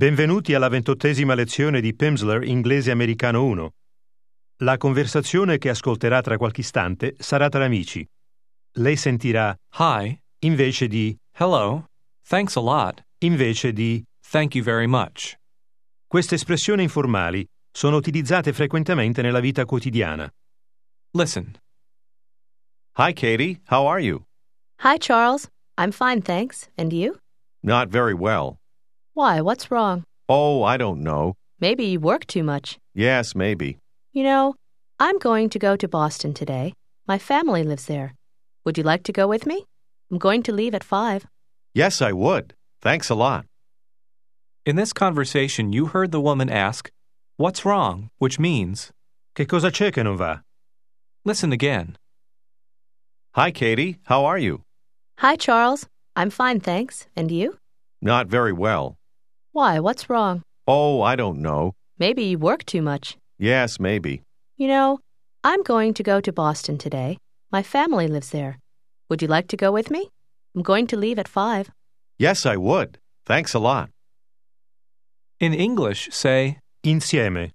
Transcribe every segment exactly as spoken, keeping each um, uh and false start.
Benvenuti alla ventottesima lezione di Pimsleur Inglese Americano uno. La conversazione che ascolterà tra qualche istante sarà tra amici. Lei sentirà Hi, invece di hello, thanks a lot, invece di. thank you very much. Queste espressioni informali sono utilizzate frequentemente nella vita quotidiana. Listen. Hi, Katie. How are you? Hi, Charles. I'm fine, thanks. And you? Not very well. Why, what's wrong? Oh, I don't know. Maybe you work too much. Yes, maybe. You know, I'm going to go to Boston today. My family lives there. Would you like to go with me? I'm going to leave at five. Yes, I would. Thanks a lot. In this conversation, you heard the woman ask, "What's wrong?" which means, Che cosa c'è che non va? listen again. Hi, Katie. How are you? Hi, Charles. I'm fine, thanks. And you? Not very well. Why, what's wrong? Oh, I don't know. Maybe you work too much. Yes, maybe. You know, I'm going to go to Boston today. My family lives there. Would you like to go with me? I'm going to leave at five. Yes, I would. Thanks a lot. In English, say, Insieme.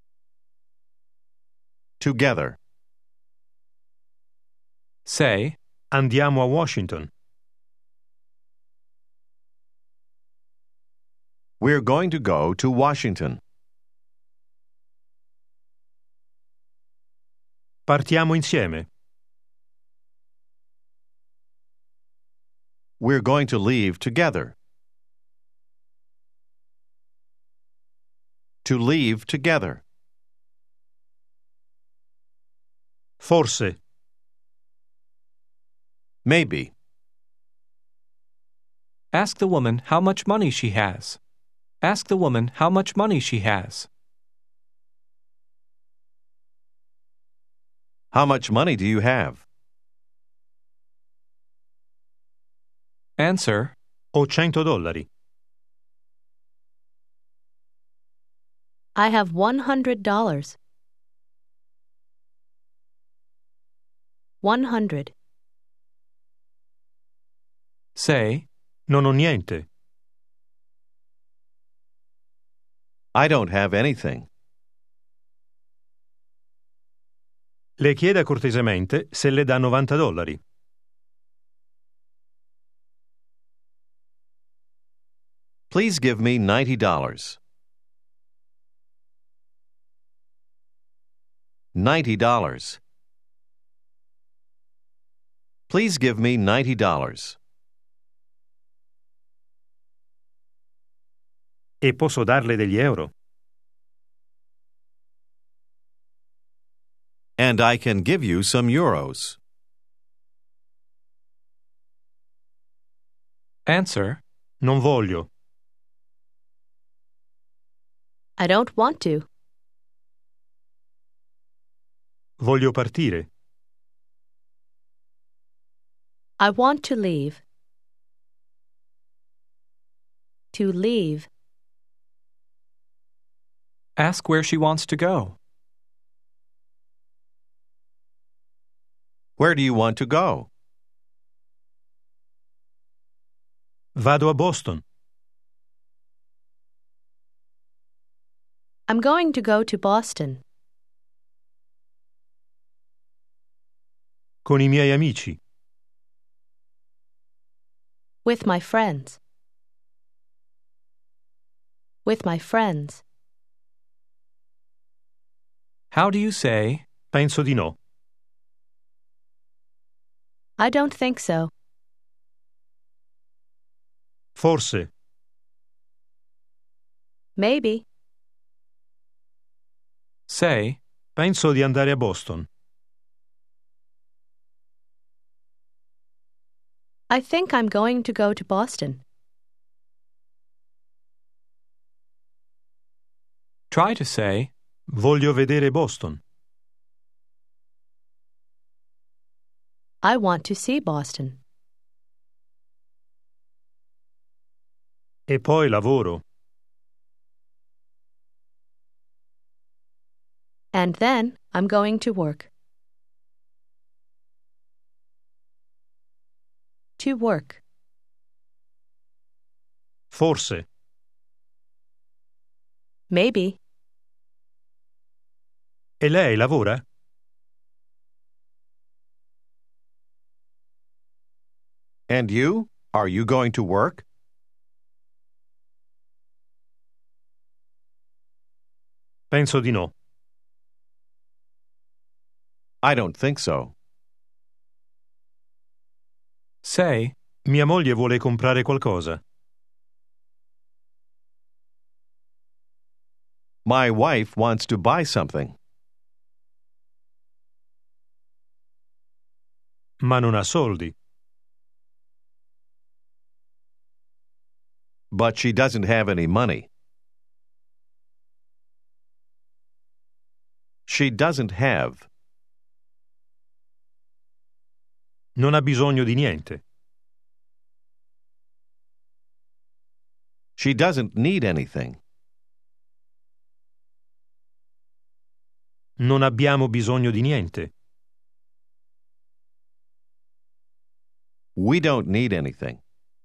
Together. say, Andiamo a Washington. We're going to go to Washington. Partiamo insieme. We're going to leave together. To leave together. Forse. Maybe. ask the woman how much money she has. Ask the woman how much money she has. How much money do you have? Answer, Ho cento dollari. I have one hundred dollars. One hundred. say, Non ho niente. I don't have anything. Le chieda cortesemente se le dà novanta dollari. Please give me ninety dollars. Ninety dollars. Please give me ninety dollars. E posso darle degli euro? And I can give you some euros. answer, Non voglio. I don't want to. Voglio partire. I want to leave. To leave. ask where she wants to go. Where do you want to go? Vado a Boston. I'm going to go to Boston. Con i miei amici. With my friends. With my friends. How do you say, Penso di no. I don't think so. Forse. Maybe. say, Penso di andare a Boston. I think I'm going to go to Boston. try to say, Voglio vedere Boston. I want to see Boston. E poi lavoro. And then I'm going to work. To work. Forse. Maybe. E lei lavora? And you? Are you going to work? Penso di no. I don't think so. Say, Mia moglie vuole comprare qualcosa. My wife wants to buy something. Ma non ha soldi. But she doesn't have any money. She doesn't have. Non ha bisogno di niente. She doesn't need anything. Non abbiamo bisogno di niente. We don't need anything.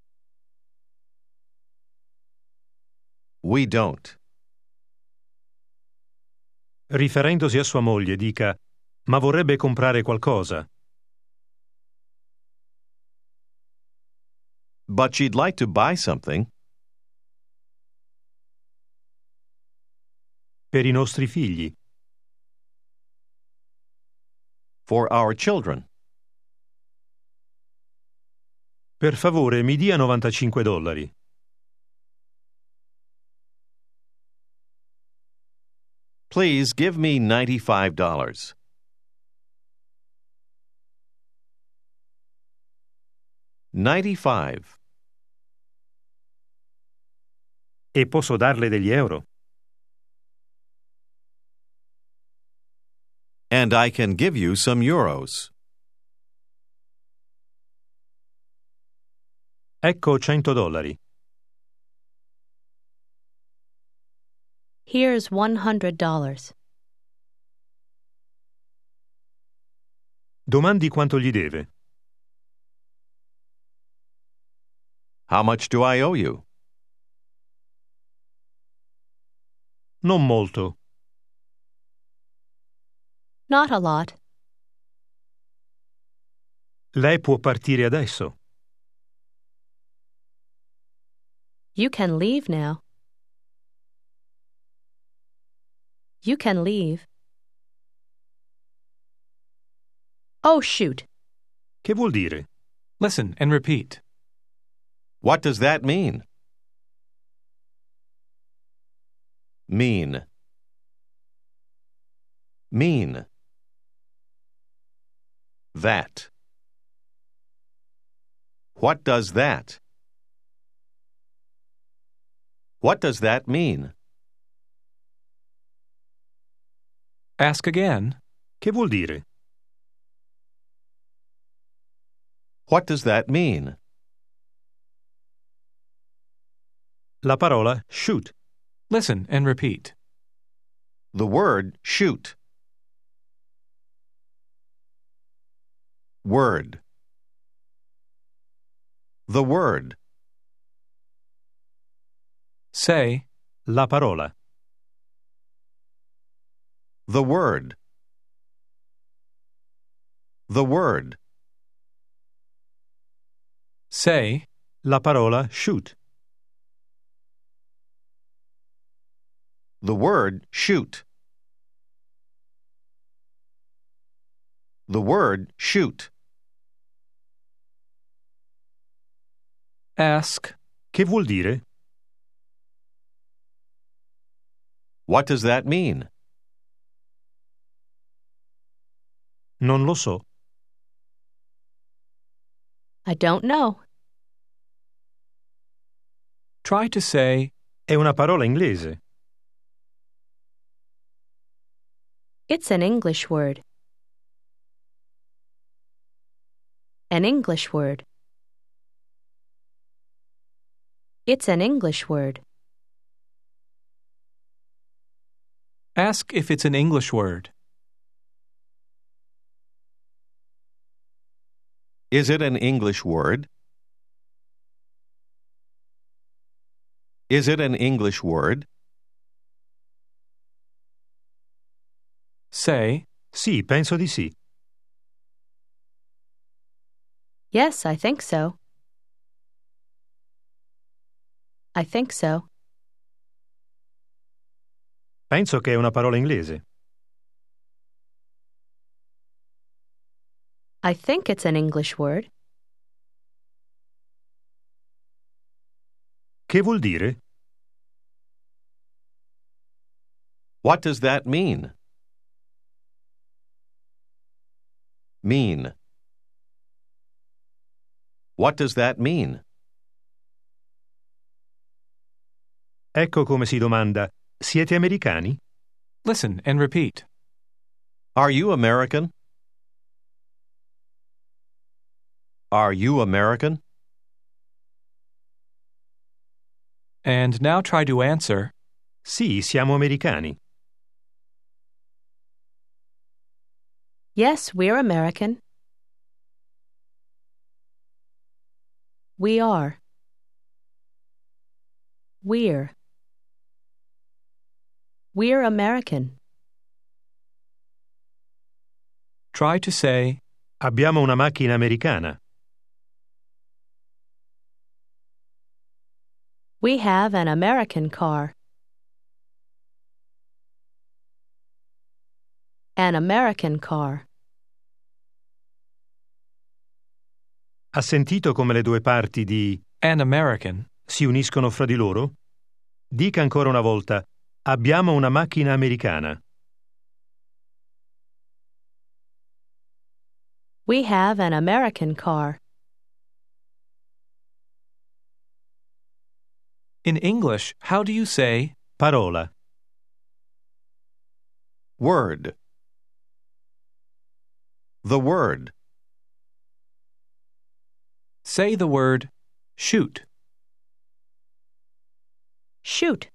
We don't. Riferendosi a sua moglie, dica: ma vorrebbe comprare qualcosa. But she'd like to buy something. Per i nostri figli. For our children. Per favore, mi dia novantacinque dollari. Please give me ninety-five dollars. ninety-five. E posso darle degli euro? And I can give you some euros. Ecco cento dollari. Here's one hundred dollars. Domandi quanto gli deve. How much do I owe you? Non molto. Not a lot. Lei può partire adesso. You can leave now. You can leave. Oh, shoot. Che vuol dire? listen and repeat. What does that mean? Mean. Mean. That. What does that? What does that mean? Ask again. Che vuol dire? What does that mean? La parola shoot. Listen and repeat. The word shoot. Word. The word. Say, La parola. The word. The word. say, La parola shoot. The word shoot. The word shoot. ask, Che vuol dire? What does that mean? Non lo so. I don't know. try to say, È una parola inglese. It's an English word. An English word. It's an English word. ask if it's an English word. Is it an English word? Is it an English word? Say, Sì, penso di sì. Yes, I think so. I think so. Penso che è una parola inglese. I think it's an English word. Che vuol dire? What does that mean? Mean. What does that mean? Ecco come si domanda: siete americani? listen and repeat. Are you American? Are you American? And now try to answer, Sì, siamo americani. Yes, we're American. We are. We're. We're American. try to say, Abbiamo una macchina americana. We have an American car. An American car. Ha sentito come le due parti di an American. si uniscono fra di loro? Dica ancora una volta: abbiamo una macchina americana. We have an American car. In English, how do you say, Parola. Word. The word. say the word, shoot? Shoot.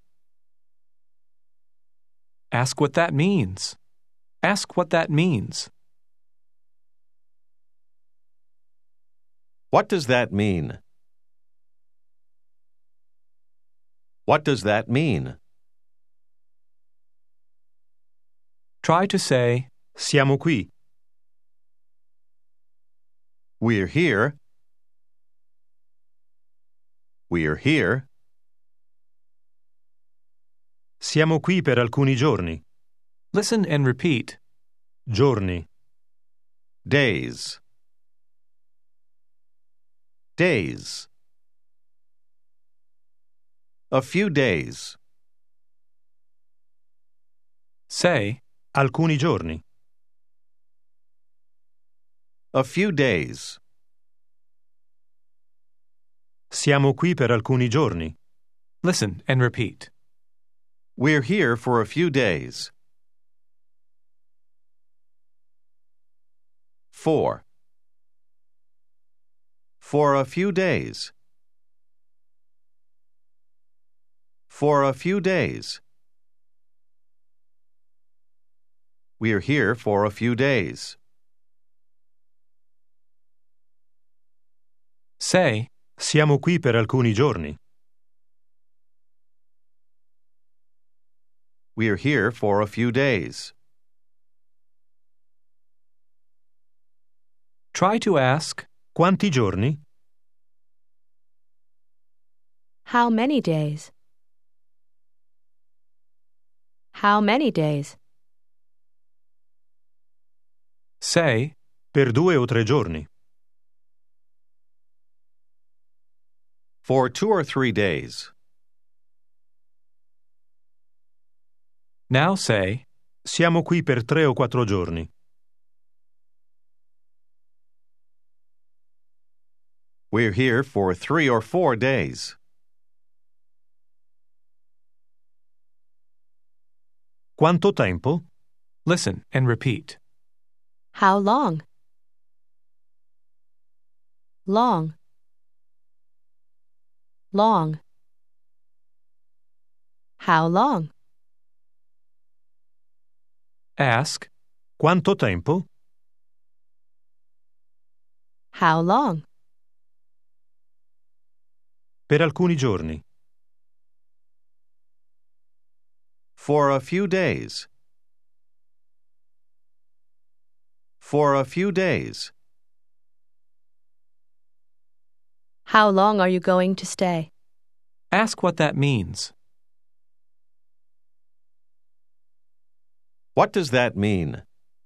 Ask what that means. Ask what that means. What does that mean? What does that mean? Try to say, Siamo qui. We're here. We're here. Siamo qui per alcuni giorni. listen and repeat. Giorni. Days. Days. A few days. Say, Alcuni giorni. A few days. Siamo qui per alcuni giorni. listen and repeat. We're here for a few days. For. For a few days. For a few days. We're here for a few days. Say, Siamo qui per alcuni giorni. We're here for a few days. try to ask, Quanti giorni? How many days? How many days? say, Per due o tre giorni. For two or three days. now say, Siamo qui per tre o quattro giorni. We're here for three or four days. Quanto tempo? listen and repeat. How long? Long. Long. How long? Ask, Quanto tempo? How long? Per alcuni giorni. For a few days. For a few days. How long are you going to stay? Ask what that means. What does that mean?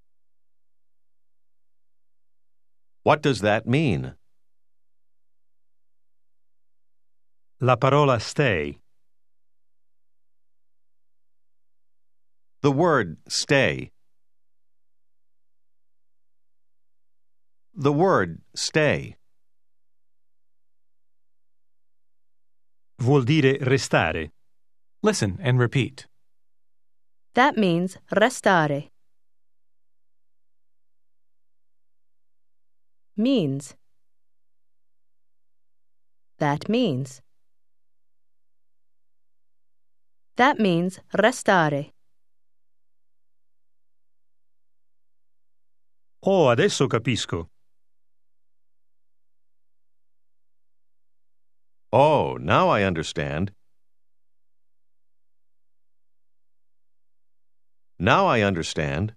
What does that mean? La parola stay. The word stay. The word stay. Vuol dire restare. Listen and repeat. That means restare. Means. That means. That means restare. Oh, adesso capisco. Oh, now I understand. Now I understand.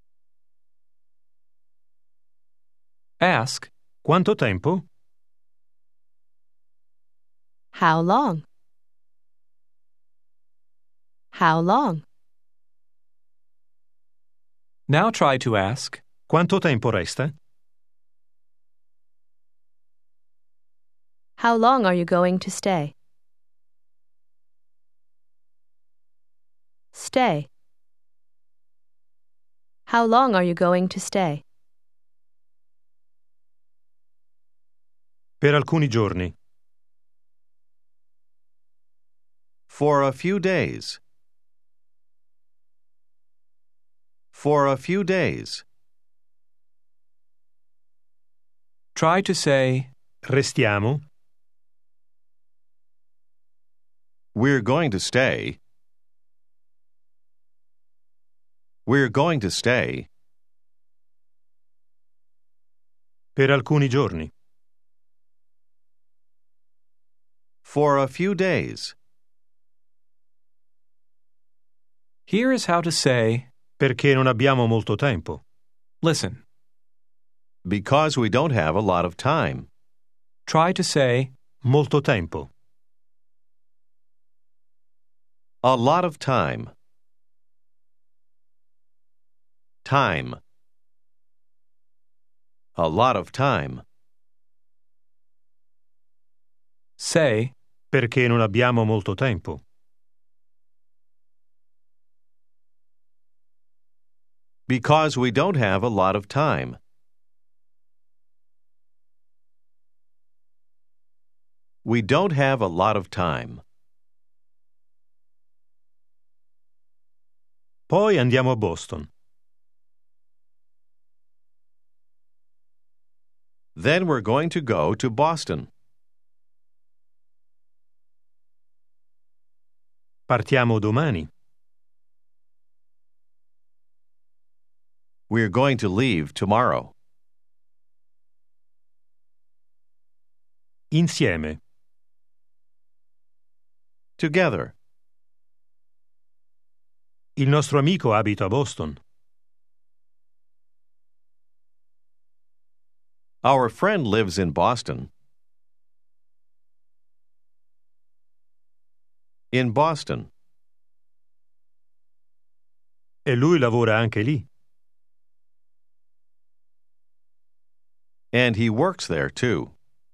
Ask, Quanto tempo? How long? How long? now try to ask, Quanto tempo resta? How long are you going to stay? Stay. How long are you going to stay? Per alcuni giorni. For a few days. For a few days. try to say, Restiamo. We're going to stay. We're going to stay. Per alcuni giorni. For a few days. here is how to say, Perché non abbiamo molto tempo. listen. Because we don't have a lot of time. Try to say, Molto tempo. A lot of time. Time. A lot of time. say, Perché non abbiamo molto tempo. Because we don't have a lot of time. We don't have a lot of time. Poi andiamo a Boston. Then we're going to go to Boston. Partiamo domani. We're going to leave tomorrow. Insieme. Together. Il nostro amico abita a Boston. Our friend lives in Boston. In Boston. E lui lavora anche lì. And he works there too.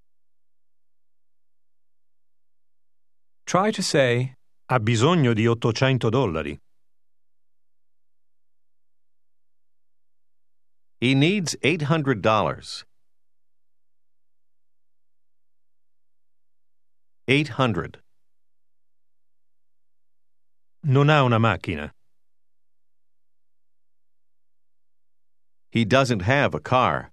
try to say, Ha bisogno di ottocento dollari. He needs eight hundred dollars. Eight hundred. Non ha una macchina. He doesn't have a car.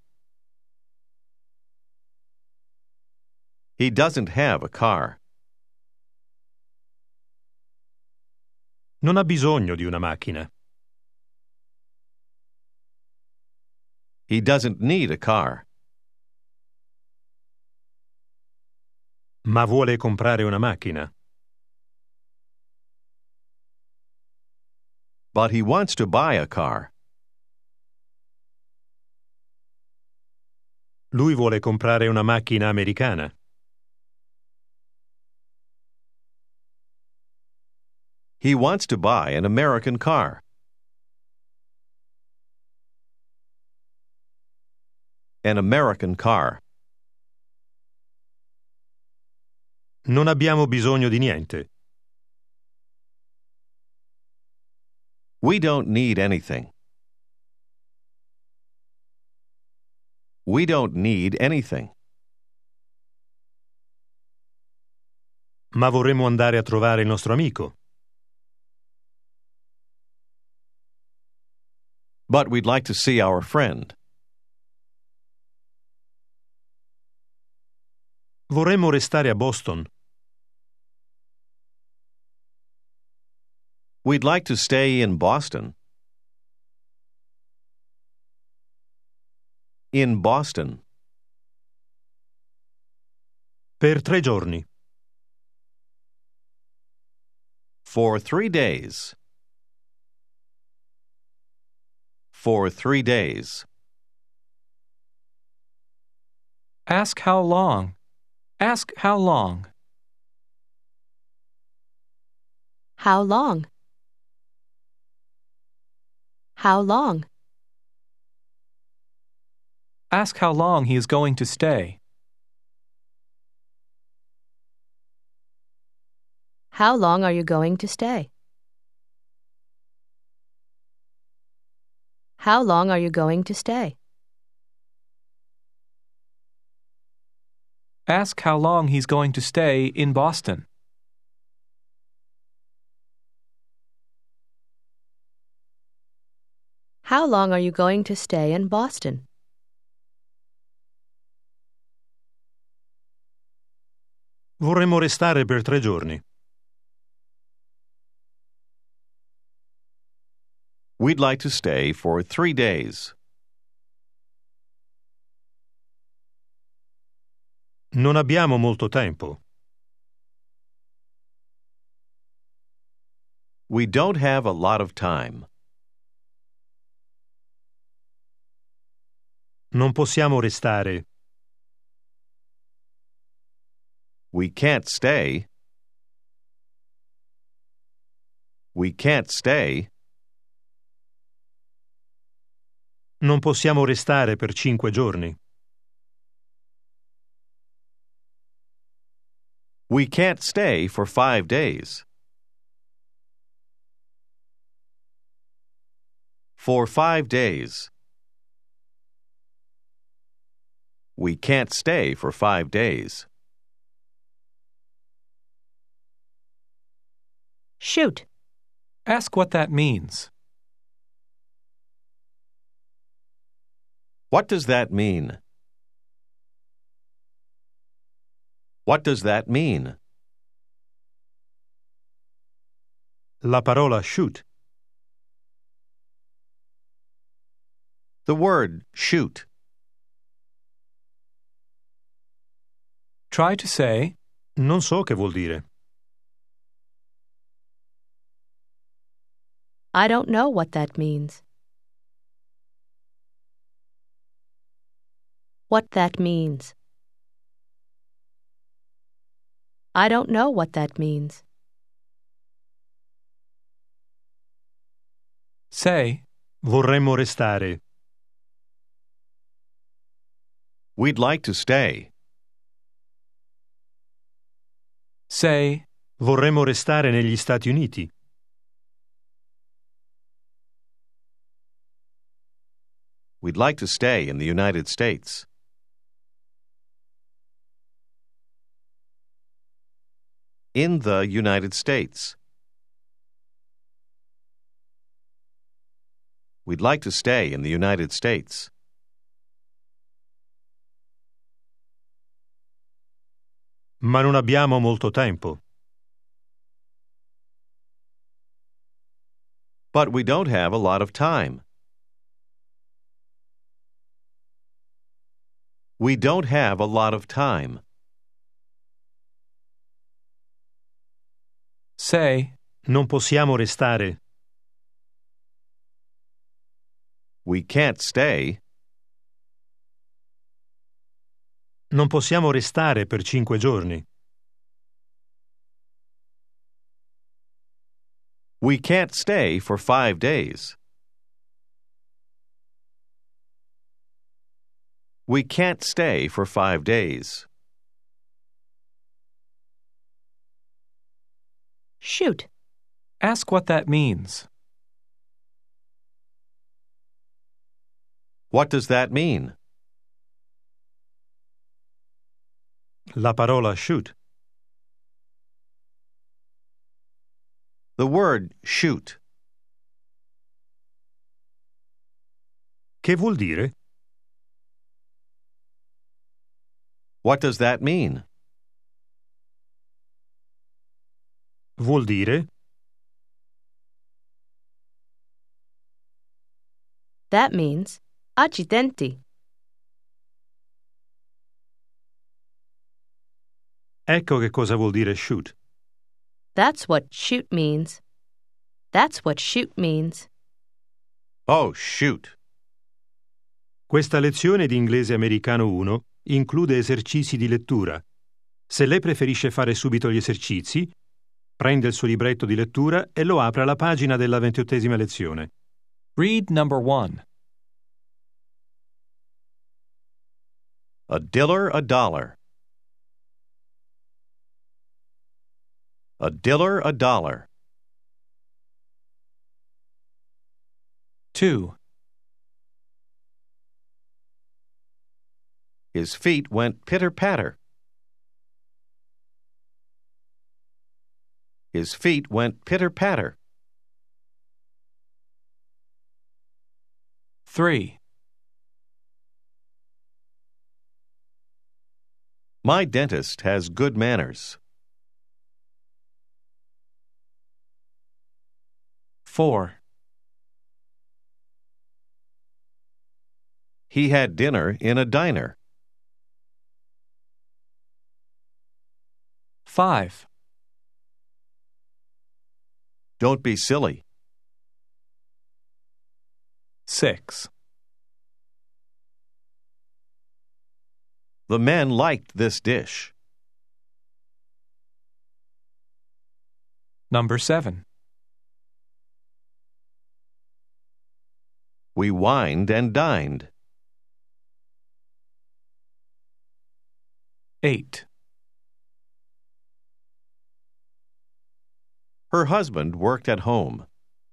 He doesn't have a car. Non ha bisogno di una macchina. He doesn't need a car. Ma vuole comprare una macchina. But he wants to buy a car. Lui vuole comprare una macchina americana. He wants to buy an American car. An American car. Non abbiamo bisogno di niente. We don't need anything. We don't need anything. Ma vorremmo andare a trovare il nostro amico. But we'd like to see our friend. Vorremmo restare a Boston. We'd like to stay in Boston. In Boston. Per tre giorni. For three days. For three days. Ask how long. Ask how long. How long? How long? Ask how long he is going to stay. How long are you going to stay? How long are you going to stay? Ask how long he's going to stay in Boston. How long are you going to stay in Boston? Vorremmo restare per tre giorni. We'd like to stay for three days. Non abbiamo molto tempo. We don't have a lot of time. Non possiamo restare. We can't stay. We can't stay. Non possiamo restare per cinque giorni. We can't stay for five days. For five days. We can't stay for five days. Shoot. Ask what that means. What does that mean? What does that mean? La parola shoot. The word shoot. Try to say, Non so che vuol dire. I don't know what that means. What that means. I don't know what that means. say, Vorremmo restare. We'd like to stay. say, Vorremmo restare negli Stati Uniti. We'd like to stay in the United States. In the United States. We'd like to stay in the United States. Ma non abbiamo molto tempo. But we don't have a lot of time. We don't have a lot of time. say, Non possiamo restare. We can't stay. Non possiamo restare per cinque giorni. We can't stay for five days. We can't stay for five days. Shoot. Ask what that means. What does that mean? La parola shoot. The word shoot. Che vuol dire? What does that mean? Vuol dire That means accidenti. ecco che cosa vuol dire shoot. That's what shoot means. That's what shoot means. Oh, shoot. Questa lezione di inglese americano uno include esercizi di lettura. Se lei preferisce fare subito gli esercizi, prenda il suo libretto di lettura e lo apra alla pagina della ventiottesima lezione. Read number one. A diller a dollar. A diller a dollar. Two. His feet went pitter-patter. His feet went pitter-patter. Three. My dentist has good manners. Four. He had dinner in a diner. Five. Don't be silly. Six. The men liked this dish. Number seven. We wined and dined. Eight. Her husband worked at home.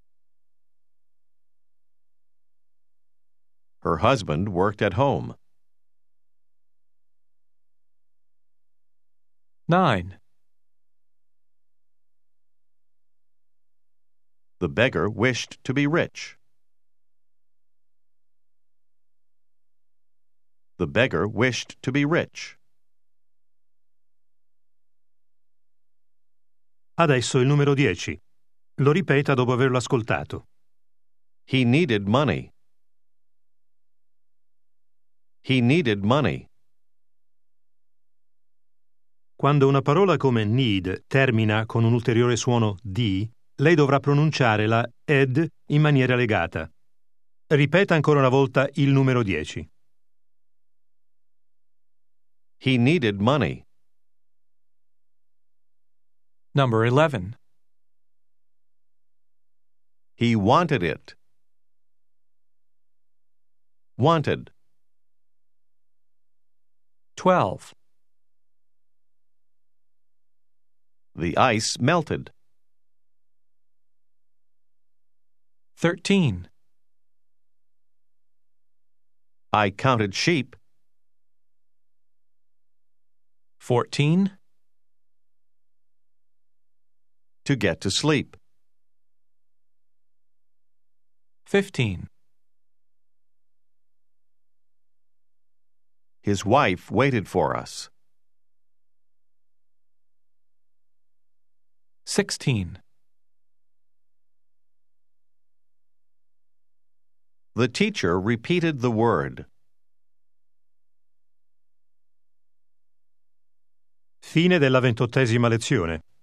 Her husband worked at home. Nine. The beggar wished to be rich. The beggar wished to be rich. Adesso il numero dieci. Lo ripeta dopo averlo ascoltato. He needed money. He needed money. Quando una parola come need termina con un ulteriore suono di, lei dovrà pronunciare la ed in maniera legata. Ripeta ancora una volta il numero dieci. He needed money. Number eleven. He wanted it. Wanted. Twelve. The ice melted. Thirteen. I counted sheep. Fourteen. To get to sleep. Fifteen. His wife waited for us. Sixteen. The teacher repeated the word. Fine della ventottesima lezione.